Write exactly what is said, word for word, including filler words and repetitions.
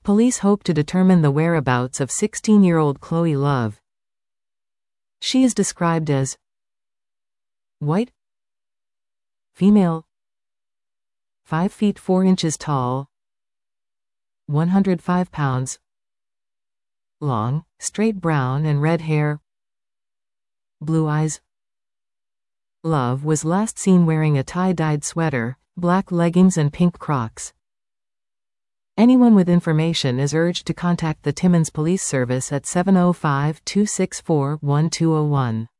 Police hope to determine the whereabouts of sixteen-year-old Chloe Love. She is described as white, female, five feet four inches tall, one hundred five pounds, long, straight brown and red hair, blue eyes. Love was last seen wearing a tie-dyed sweater, black leggings and pink Crocs. Anyone with information is urged to contact the Timmins Police Service at seven oh five, two six four, one two oh one.